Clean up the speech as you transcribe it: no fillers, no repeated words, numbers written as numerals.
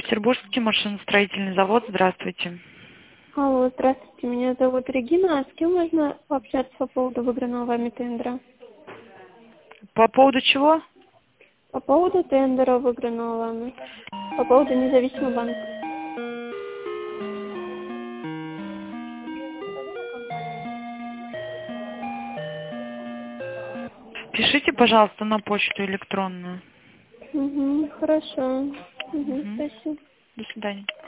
Петербургский машиностроительный завод. Здравствуйте. Алло, здравствуйте, меня зовут Регина. А с кем можно пообщаться по поводу выигранного вами тендера? По поводу чего? По поводу тендера выигранного вами. По поводу независимого банка. Пишите, пожалуйста, на почту электронную. Угу, хорошо. Угу, спасибо. До свидания.